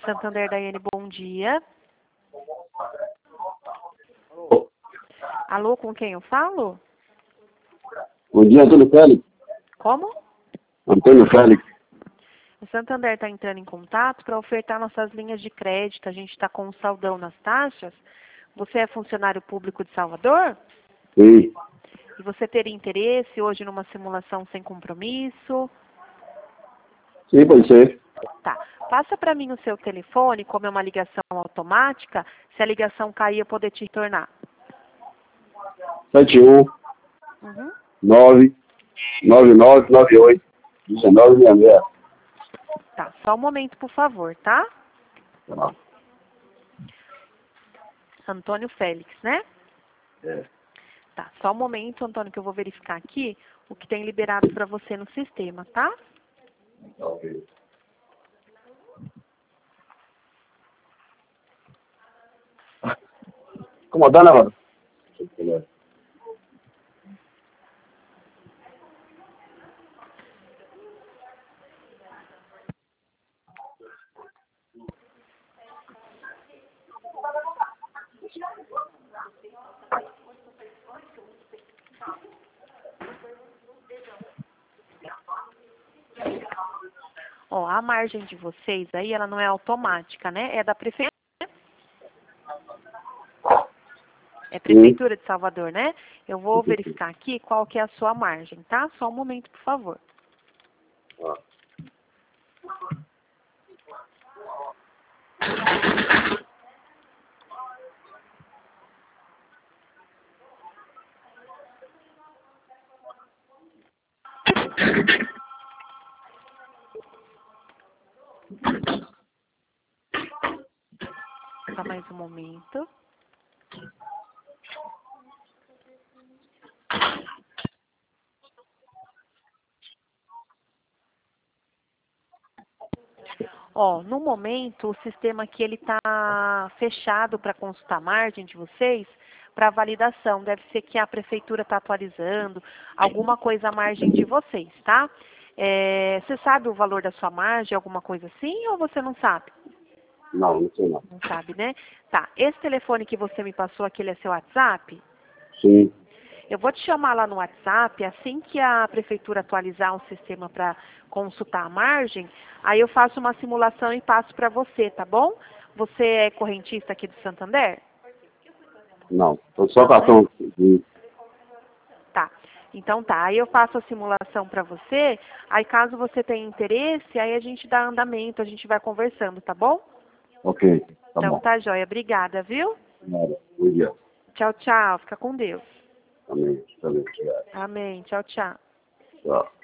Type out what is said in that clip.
Santander, Daiane, bom dia. Alô, com quem eu falo? Bom dia, Antônio Félix. Como? Antônio Félix. O Santander está entrando em contato para ofertar nossas linhas de crédito. A gente está com um saldão nas taxas. Você é funcionário público de Salvador? Sim. E você teria interesse hoje numa simulação sem compromisso? Sim, pode ser. Tá. Passa para mim o seu telefone, como é uma ligação automática. Se a ligação cair, eu poder te retornar. 71 Uhum. 9 9998 1966. Tá. Só um momento, por favor, tá? Tá. Antônio Félix, né? É. Tá. Só um momento, Antônio, que eu vou verificar aqui o que tem liberado para você no sistema, tá? Tá, ok. Incomodando, mano? Ó, a margem de vocês aí, ela não é automática, né? É da prefeitura. É Prefeitura de Salvador, né? Eu vou verificar aqui qual que é a sua margem, tá? Só um momento, por favor. Ah. Só mais um momento. Ó, no momento, o sistema aqui ele está fechado para consultar a margem de vocês para validação. Deve ser que a prefeitura está atualizando alguma coisa à margem de vocês, tá? Você sabe o valor da sua margem, alguma coisa assim, ou você não sabe? Não, não sei não. Não sabe, né? Tá. Esse telefone que você me passou aqui, ele é seu WhatsApp? Sim. Eu vou te chamar lá no WhatsApp, assim que a prefeitura atualizar o sistema para consultar a margem, aí eu faço uma simulação e passo para você, tá bom? Você é correntista aqui do Santander? Não. Tô só Não, né? cartão. Sim. Tá. Então tá, aí eu faço a simulação para você, aí caso você tenha interesse, aí a gente dá andamento, a gente vai conversando, tá bom? Ok. Tá Então bom. tá, joia. Obrigada, viu? Nada. Bom dia. Tchau, tchau. Fica com Deus. Amém. Também. Obrigado. Amém. Tchau, tchau. Tchau.